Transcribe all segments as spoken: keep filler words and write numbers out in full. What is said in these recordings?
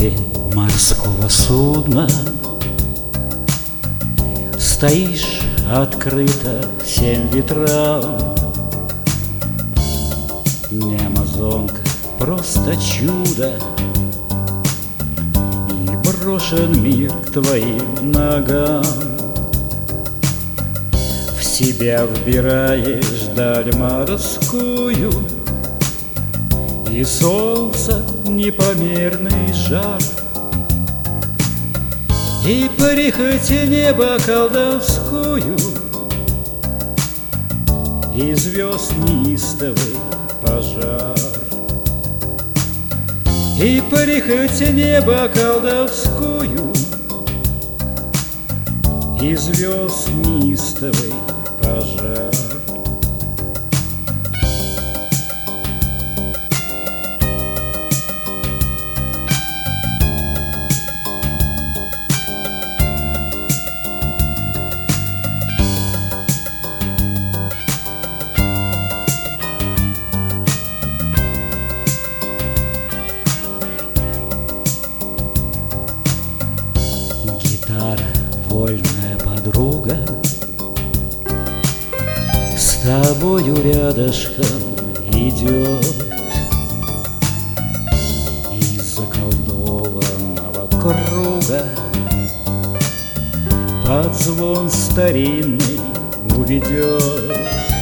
борте морского судна стоишь открыто всем ветрам. Не амазонка, просто чудо, и брошен мир к твоим ногам. В себя вбираешь даль морскую, и солнце непомерный жар, и прихоти неба колдовскую, и звезд неистовый пожар. И прихоти неба колдовскую, и звезд неистовый пожар. Гитара, вольная подруга, с тобою рядышком идет. Из заколдованного круга под звон старинный уведет,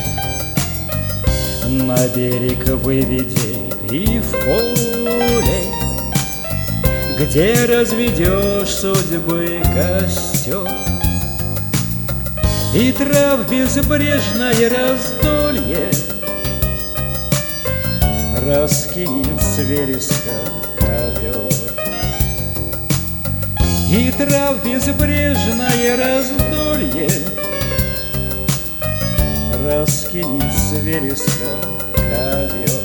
на берег выведет и в поле, где разведешь судьбы костер, и трав безбрежное раздолье раскинет с вереском ковер. И трав безбрежное раздолье раскинет с вереском ковер.